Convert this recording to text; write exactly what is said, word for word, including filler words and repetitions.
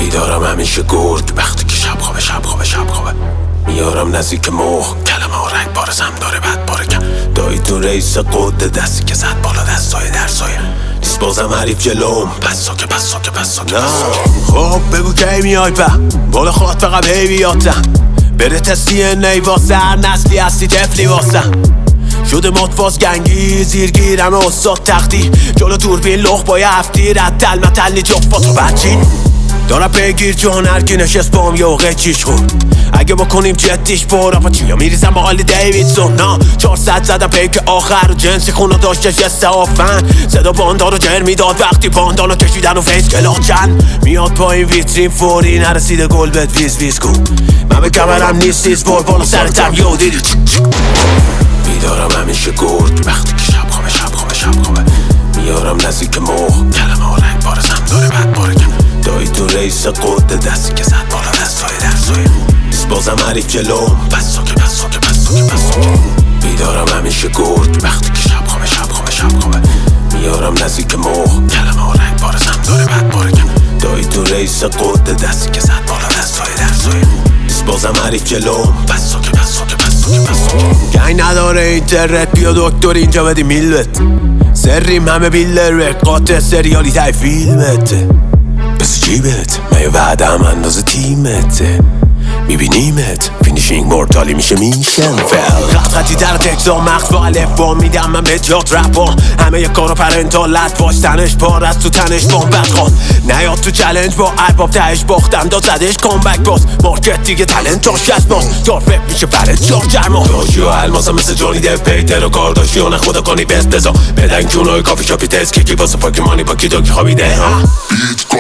بیدارم همیشه گرگ وقتی که شب خوابه شب خوابه شب خوابه میارم نزدیک مخ کلمه ها رنگ بارزم داره بد بارکم دایتون رئیس قده دستی که زد بالا دستای در سایه نیست بازم حریف جلوم پس ساکه پس ساکه پس ساکه پس ساکه خب بگو کی میای به بالا خواهد فقط بیبیاتم بره تستی نیواسه هر نسلی هستی تفلی واسه شده مطفاز گنگی زیرگیرم استاد تختی جلو دوربین لخ با یه هفتی رد تل متلی جفات و بچین دارم بگیر جان هرکی نشست بام یه اوقه چیش خود اگه بکنیم جدیش برا پا چیا میریزم با حالی دیویدسون نا چهارصد زدم پیک آخر و جنسی خونو داشته جسته آفن صدا باندارو جر میداد وقتی باندانو کشیدن و فیس کلاچن میاد با این ویترین فوری نرسیده گل بد ویز ویز کن من به کمرم نیستیز بار بالا سرتم یو دیدی بیدارم همیشه گرگ وقتی که شب خوابه شب خوابه شب خوابه میارم نزدیک مخ کلمه ها رنگ بارزم داره بد بارکم دایتون رئیس قده دستی که زد بالا دستای در سایه نیست بازم حریف جلوم پس ساکه پس ساکه پس ساکه پس ساکه بیدارم همیشه گرگ وقتی که شب خوابه شب خوابه شب خوابه میارم نزدیک مخ کلمه ها رنگ بارزم داره بد بارکم دایتون رئیس قده دستی که زد بالا دستای در سایه نیست بازم حریف جلوم پس ساکه پس ساکه پس ساکه پس ساکه گنگ نداره اینترنت بیا دکتر اینجا بدی میلوت سریم همه بیلر قاطع سریالی تای فیلمته بس جیبت من یه وعده هم اندازه تیمته میبینیمت فینیشینگ مورتالی میشه میشن فل خط خطی در تکزا مخص با علف با میدم من به جات رپا همه یه کارو پرنتالت باش تنش پار از تو تنش بامبت خواست نیاد تو چلنج با ارباب تهش باختم داد زدش کامبک باز مارکت دیگه تلنت تاش از باز دار فب میشه برد جار جرما داشی و الماسا مثل جانی دف پیتر و کار داشتی و نخودا کنی بست بزا بدن کونای کافی شاپی تست کیکی واسه پاکی مانی با کی داکی خوابیده